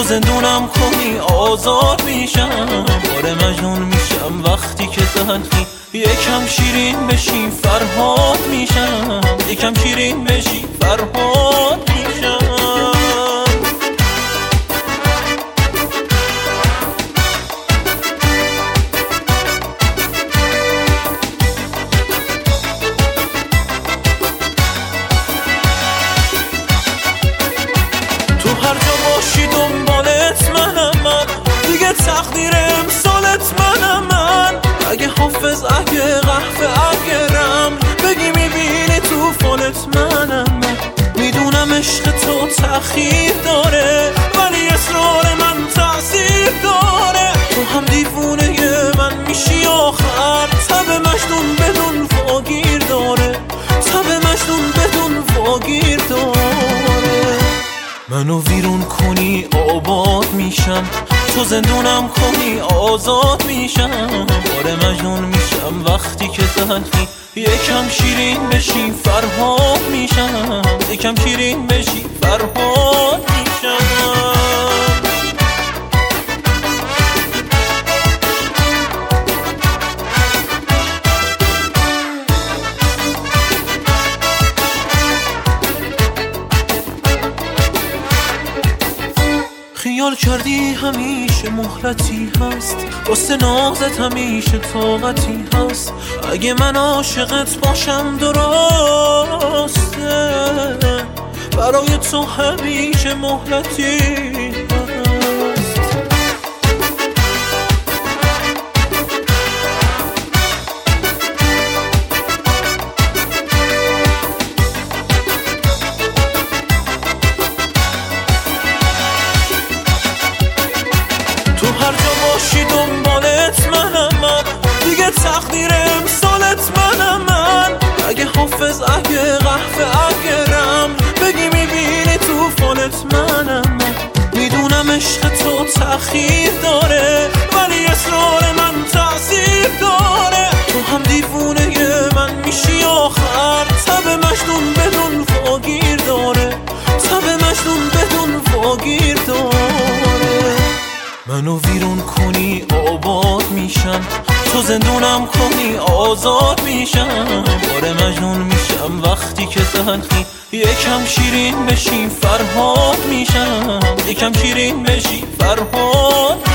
تو زندونم کنی آزاد میشم. باره مجنون میشم وقتی که تلخی یکم شیرین بشی فرهاد میشم. یکم شیرین بشی فرهاد میشم. تو هر جا باشی دنبالت منم من، دیگه تقدیر امسالت منم من. اگه حافظ اگه قهوه اگه رمل بگی میبینی تو فالت منم من. میدونم عشق تو تأخیر داره ولی اصرار من تأثیر داره. تو هم دیوونه من میشی آخر. تب مجنون بدون واگیر داره. تب مجنون بدون واگیر داره. منو ویرون کنی آباد میشم. تو زندونم کنی آزاد میشم. باره مجنون میشم وقتی که تلخی یکم شیرین بشی فرهاد میشم. یکم شیرین بشی فرهاد میشم. خیال کردی همیشه مهلتی هست، واسه نازت همیشه طاقتی هست. اگه من عاشقت باشم درسته، برای تو همیشه مهلتی هست. تو هر جا باشی دنبالت منم من، دیگه تقدیر امسالت منم من. اگه حافظ اگه قهوه اگه رمل بگی میبینی تو فالت منم من. میدونم عشق تو تأخیر داره ولی اصرار من تأثیر داره. تو هم دیوونه من میشی آخر. تب مجنون بدون واگیر داره. تب مجنون بدون واگیر داره. منو ویرون کنی آباد میشم. تو زندونم کنی آزاد میشم. باره مجنون میشم وقتی که تلخی یکم شیرین بشی فرهاد میشم. یکم شیرین بشی فرهاد